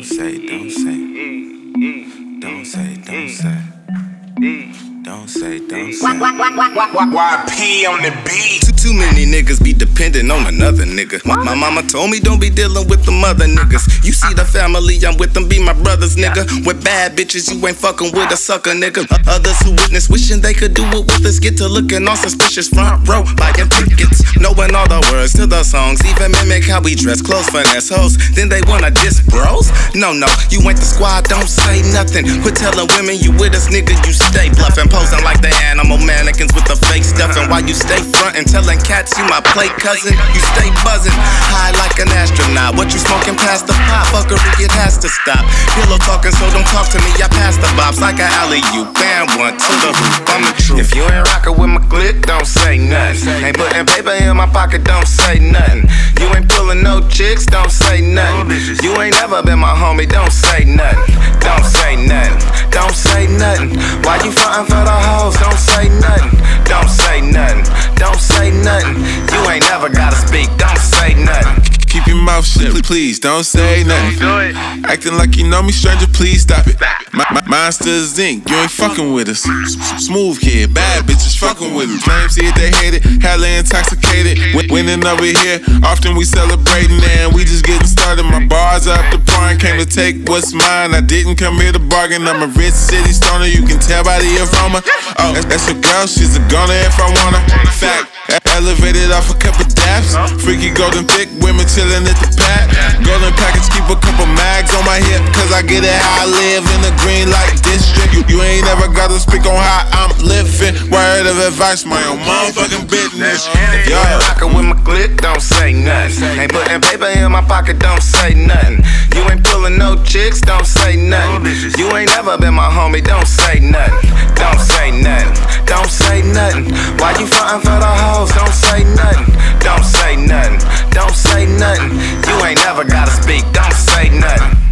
Don't say, don't say. Don't say, don't say. Don't say, don't say. YP on the beat. Too many niggas be dependent on another nigga. My mama told me don't be dealing with them other niggas. You see the family, I'm with them, be my brothers, nigga. With bad bitches, you ain't fucking with a sucker, nigga. Others who witness wishing they could do it with us get to looking all suspicious front row, buying tickets, knowing all the words to the songs, even mimic how we dress, clothes, finesse hoes. Then they wanna diss bros? No, you ain't the squad, don't say nothing. Quit telling women you with us, nigga, you stay bluffing, posing like the animal mannequins with the fake stuff. And while you stay front and telling cats you my play cousin, you stay buzzing, high like an astronaut. What you smoking past the pot? Fuckery, it has to stop. Pillow talking, so don't talk to me. I pass the bops like an alley-oop. Bam, one to the hoop, I'm the truth. If you ain't rockin' with my clique, don't say nothing. Ain't putting paper in my pocket, don't say nothing. You ain't pulling no chicks, don't say nothing. You ain't never been my homie, don't say nothing. Don't say nothing. Don't say nothing. Why you frontin' for the hoes? Don't say nothing. Don't say nothing. Don't say nothing. You ain't never gotta speak. Don't say nothing. Keep your mouth shut, please don't say nothing. Acting like you know me, stranger, please stop it. Monsters Inc., you ain't fucking with us. Smooth kid, bad bitches fucking with us. Flames here, they hate it, hella intoxicated. Winning over here, often we celebrating, and we just getting started. My bars up the par and came to take what's mine. I didn't come here to bargain. I'm a rich city stoner, you can tell by the aroma. Oh, that's your girl, she's a goner if I want her. Fact, elevated off a couple daps. Freaky golden thick, women chillin' at the pack. Golden package, keep a couple mags on my hip, cause I get it how I live in the green light district. You ain't never gotta speak on how I'm living. Word of advice, my own motherfucking business. If you ain't rockin' with my clique, don't say nothing. Ain't putting paper in my pocket, don't say nothing. You ain't pulling no chicks, don't say nothing. You ain't never been my homie, don't say nothing. Don't say nothing. Don't say nothing. Why you frontin' for the hoes? Don't say nothing. Don't say nothing. Don't say nothing. You ain't never gotta speak, don't say nothing.